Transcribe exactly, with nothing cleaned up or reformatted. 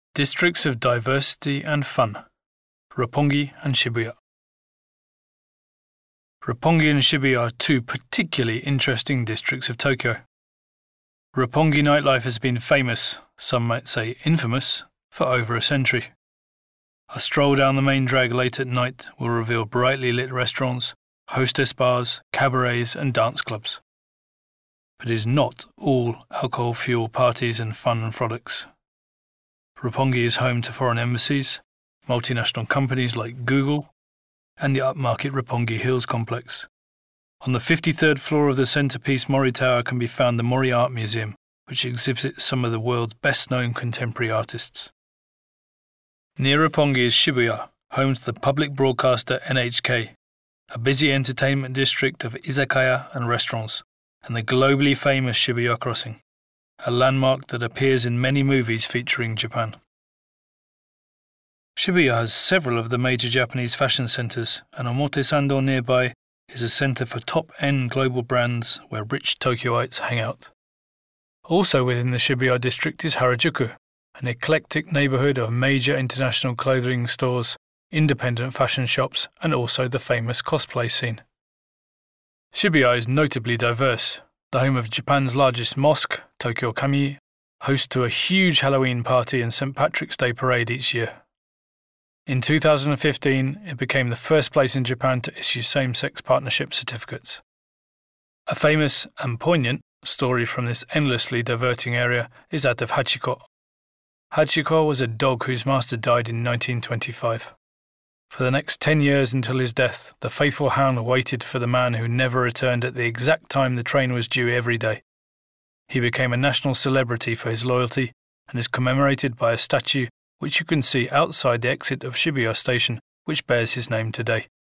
Districts of diversity and fun, Roppongi and Shibuya. Roppongi and Shibuya are two particularly interesting districts of Tokyo. Roppongi nightlife has been famous, some might say infamous, for over a century. A stroll down the main drag late at night will reveal brightly lit restaurants, hostess bars, cabarets and dance clubs. But it is not all alcohol-fueled parties and fun and frolics. Roppongi is home to foreign embassies, multinational companies like Google, and the upmarket Roppongi Hills complex. On the fifty-third floor of the centerpiece Mori Tower can be found the Mori Art Museum, which exhibits some of the world's best-known contemporary artists. Near Roppongi is Shibuya, home to the public broadcaster N H K, a busy entertainment district of izakaya and restaurants, and the globally famous Shibuya Crossing, a landmark that appears in many movies featuring Japan. Shibuya has several of the major Japanese fashion centers, and Omotesando nearby is a center for top-end global brands where rich Tokyoites hang out. Also within the Shibuya district is Harajuku, an eclectic neighborhood of major international clothing stores, independent fashion shops, and also the famous cosplay scene. Shibuya is notably diverse, the home of Japan's largest mosque, Tokyo Kami, host to a huge Halloween party and Saint Patrick's Day parade each year. In two thousand fifteen, it became the first place in Japan to issue same-sex partnership certificates. A famous and poignant story from this endlessly diverting area is that of Hachiko. Hachiko was a dog whose master died in nineteen twenty-five. For the next ten years until his death, the faithful hound waited for the man who never returned at the exact time the train was due every day. He became a national celebrity for his loyalty and is commemorated by a statue which you can see outside the exit of Shibuya Station, which bears his name today.